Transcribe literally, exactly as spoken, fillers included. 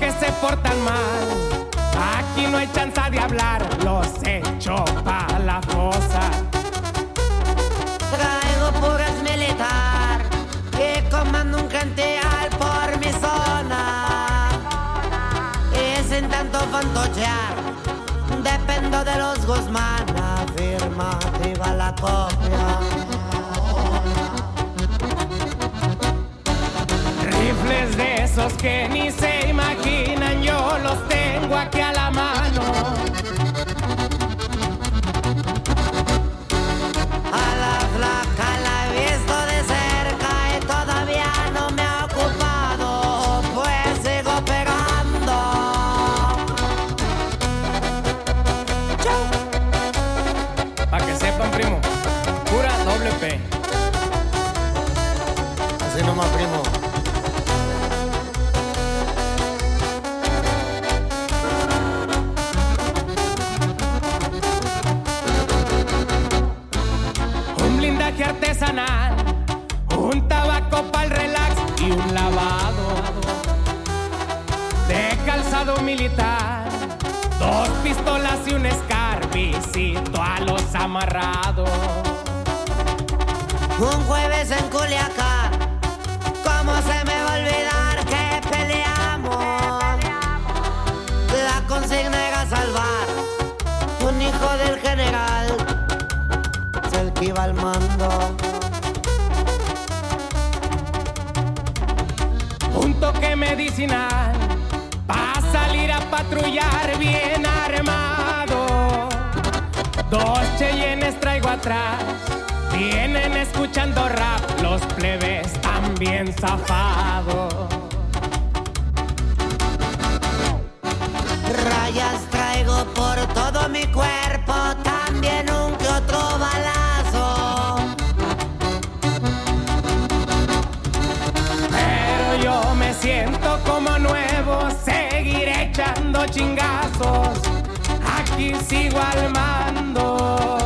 que se portan mal. Aquí no hay chance de hablar, los echo pa' la fosa. Traigo puras militar que comando un canteal por mi zona. Y sin tanto fantochear, dependo de los Guzmán. Afirmativa la copia. Rifles de esos que ni se imaginan, yo los tengo aquí a la mano. A la flaca la he visto de cerca y todavía no me ha ocupado, pues sigo pegando. Chau. Pa' que sepan, primo, pura doble P. Así nomás, primo. Artesanal, un tabaco para el relax y un lavado de calzado militar, dos pistolas y un Scar, visito a los amarrados. Un jueves en Culiacán, ¿cómo se me va a olvidar que peleamos? La consigna era salvar un hijo del general, el que iba al mando. Un toque medicinal pa' salir a patrullar bien armado. Dos Cheyennes traigo atrás, vienen escuchando rap, los plebes también zafados. Rayas traigo por todo mi cuerpo, también un que otro balazo. Pero yo me siento como nuevo, seguiré echando chingazos, aquí sigo al mando.